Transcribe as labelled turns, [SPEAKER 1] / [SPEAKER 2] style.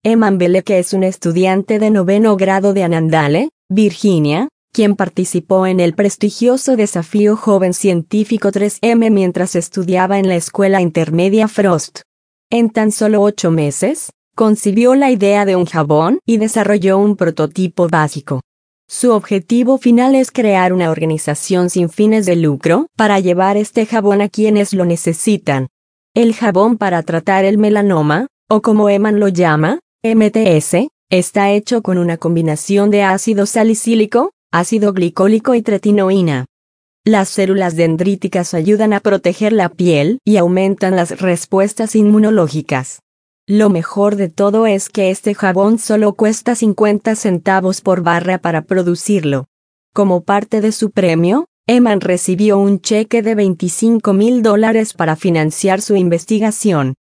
[SPEAKER 1] Eman Beleke es un estudiante de 9º grado de Annandale, Virginia, quien participó en el prestigioso desafío Joven Científico 3M mientras estudiaba en la escuela intermedia Frost. En tan solo 8 meses, concibió la idea de un jabón y desarrolló un prototipo básico. Su objetivo final es crear una organización sin fines de lucro para llevar este jabón a quienes lo necesitan. El jabón para tratar el melanoma, o como Eman lo llama, MTS, está hecho con una combinación de ácido salicílico, ácido glicólico y tretinoína. Las células dendríticas ayudan a proteger la piel y aumentan las respuestas inmunológicas. Lo mejor de todo es que este jabón solo cuesta 50 centavos por barra para producirlo. Como parte de su premio, Eman recibió un cheque de $25,000 para financiar su investigación.